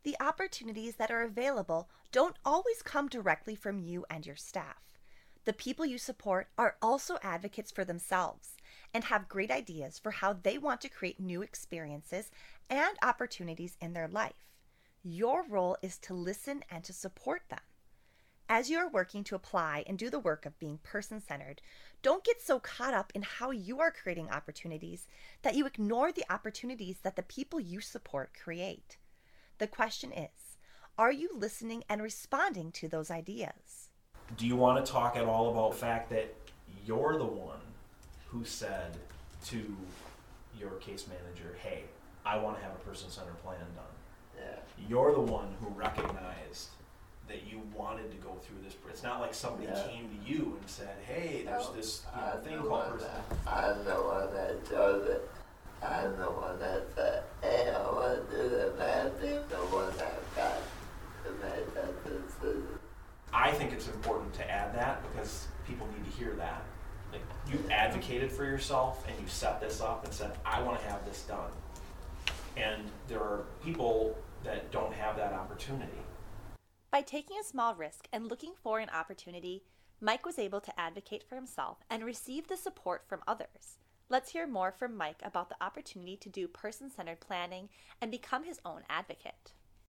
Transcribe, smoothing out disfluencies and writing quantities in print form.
The opportunities that are available don't always come directly from you and your staff. The people you support are also advocates for themselves and have great ideas for how they want to create new experiences and opportunities in their life. Your role is to listen and to support them. As you are working to apply and do the work of being person-centered, don't get so caught up in how you are creating opportunities that you ignore the opportunities that the people you support create. The question is, are you listening and responding to those ideas? Do you want to talk at all about the fact that you're the one who said to your case manager, hey, I want to have a person-centered plan done? Yeah. You're the one who recognized that you wanted to go through this. It's not like somebody came to you and said, hey, there's this thing called person. I'm the one that chose it. I'm the one that said, hey, I want to do the bad thing. The one that got to make that decision. I think it's important to add that because people need to hear that. Like, you advocated for yourself and you set this up and said, I want to have this done. And there are people that don't have that opportunity. By taking a small risk and looking for an opportunity, Mike was able to advocate for himself and receive the support from others. Let's hear more from Mike about the opportunity to do person-centered planning and become his own advocate.